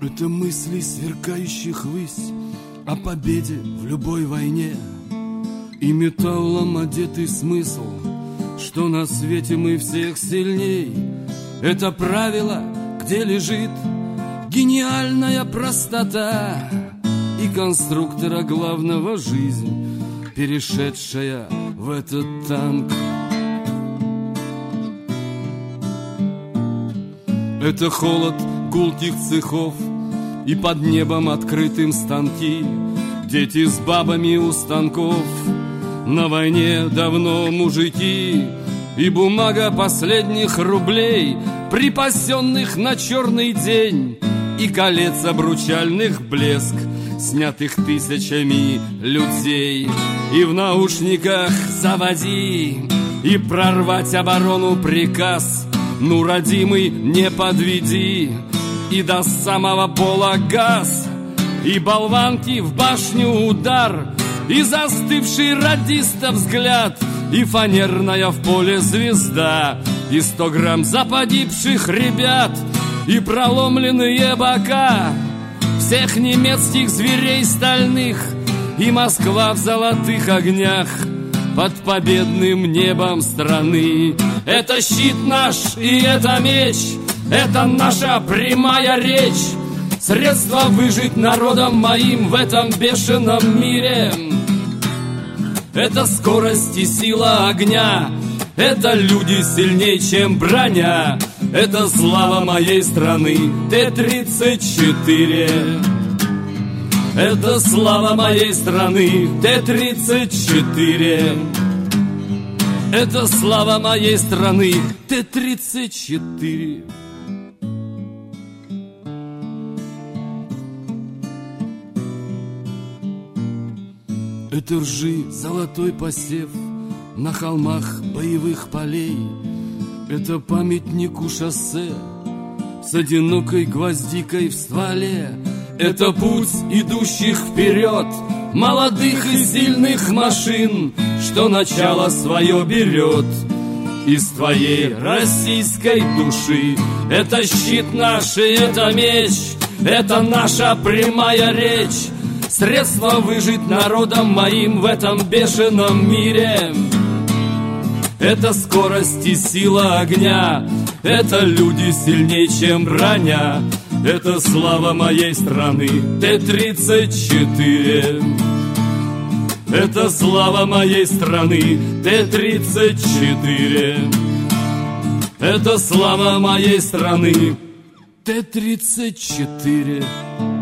Это мысли сверкающих ввысь о победе в любой войне, и металлом одетый смысл, что на свете мы всех сильней. Это правило, где лежит гениальная простота, и конструктора главного жизнь, перешедшая в этот танк. Это холод гулких цехов и под небом открытым станки, дети с бабами у станков, на войне давно мужики, и бумага последних рублей, припасенных на черный день, и колец обручальных блеск, снятых тысячами людей. И в наушниках заводи, и прорвать оборону приказ. Ну, родимый, не подведи, и до самого пола газ, и болванки в башню удар, и застывший радиста взгляд, и фанерная в поле звезда, и 100 грамм за погибших ребят, и проломленные бока всех немецких зверей стальных, и Москва в золотых огнях под победным небом страны. Это щит наш и это меч, это наша прямая речь, средство выжить народом моим в этом бешеном мире. Это скорость и сила огня, это люди сильнее, чем броня, это слава моей страны Т-34. Это слава моей страны Т-34. Это слава моей страны Т-34. Это ржи, золотой посев на холмах боевых полей. Это памятнику шоссе с одинокой гвоздикой в стволе. Это путь идущих вперед молодых и сильных машин, что начало свое берет из твоей российской души. Это щит наш и это меч, это наша прямая речь, средство выжить народом моим в этом бешеном мире. Это скорость и сила огня, это люди сильнее, чем броня, это слава моей страны Т-34. Это слава моей страны Т-34. Это слава моей страны Т-34.